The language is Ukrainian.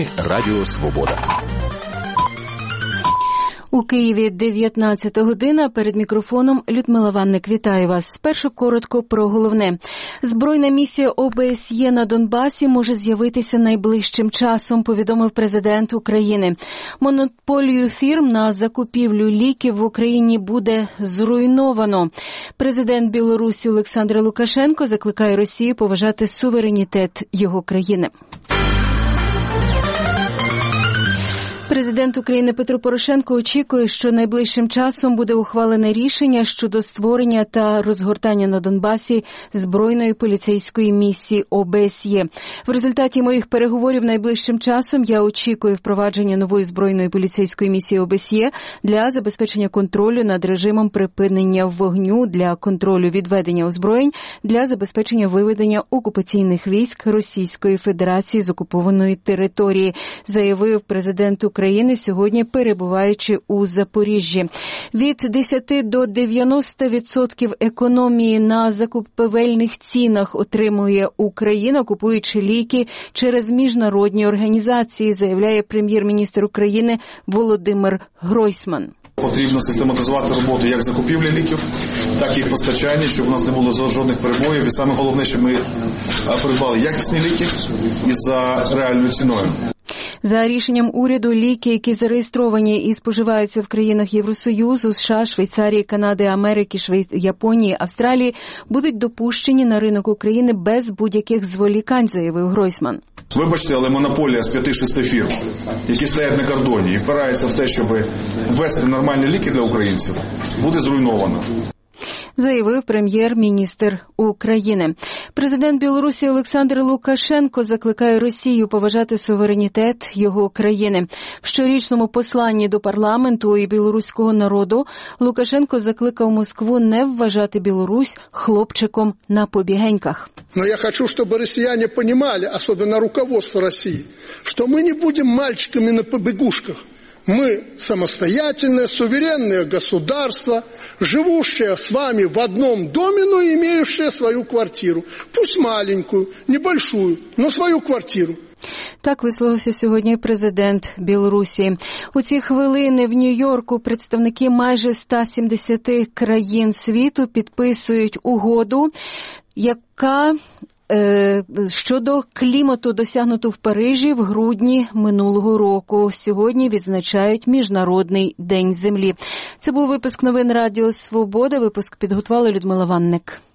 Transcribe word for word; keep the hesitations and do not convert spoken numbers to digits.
Новини Радіо Свобода. У Києві дев'ятнадцята година. Перед мікрофоном Людмила Ванник. Вітаю вас. Спершу коротко про головне. Збройна місія О Б С Є на Донбасі може з'явитися найближчим часом, повідомив президент України. Монополію фірм на закупівлю ліків в Україні буде зруйновано. Президент Білорусі Олександр Лукашенко закликає Росію поважати суверенітет його країни. Президент України Петро Порошенко очікує, що найближчим часом буде ухвалене рішення щодо створення та розгортання на Донбасі збройної поліцейської місії О Б С Є. В результаті моїх переговорів найближчим часом я очікую впровадження нової збройної поліцейської місії О Б С Є для забезпечення контролю над режимом припинення вогню, для контролю відведення озброєнь, для забезпечення виведення окупаційних військ Російської Федерації з окупованої території, заявив президент України. України сьогодні, перебуваючи у Запоріжжі. Від десяти до дев'яноста відсотків економії на закупівельних цінах отримує Україна, купуючи ліки через міжнародні організації, заявляє прем'єр-міністр України Володимир Гройсман. Потрібно систематизувати роботу як закупівлі ліків, так і їх постачання, щоб у нас не було жодних перебоїв. І саме головне, щоб ми придбали якісні ліки і за реальною ціною. За рішенням уряду, ліки, які зареєстровані і споживаються в країнах Євросоюзу, США, Швейцарії, Канади, Америки, Швейц... Японії, Австралії, будуть допущені на ринок України без будь-яких зволікань, заявив Гройсман. Вибачте, але монополія з п'яти-шести фірм, які стоять на кордоні і впираються в те, щоб ввести нормальні ліки для українців, буде зруйновано, заявив прем'єр-міністр України. Президент Білорусі Олександр Лукашенко закликає Росію поважати суверенітет його країни. В щорічному посланні до парламенту і білоруського народу Лукашенко закликав Москву не вважати Білорусь хлопчиком на побігеньках. Но я хочу, чтобы россияне понимали, особенно руководство России, что мы не будем мальчиками на побегушках. Мы самостоятельное, суверенное государство, живущее с вами в одном доме, но имеющее свою квартиру. Пусть маленькую, небольшую, но свою квартиру. Так висловився сьогодні президент Білорусі. У ці хвилини в Нью-Йорку представники майже ста сімдесяти країн світу підписують угоду, яка щодо клімату, досягнуту в Парижі в грудні минулого року. Сьогодні відзначають Міжнародний день землі. Це був випуск новин Радіо Свобода. Випуск підготувала Людмила Ванник.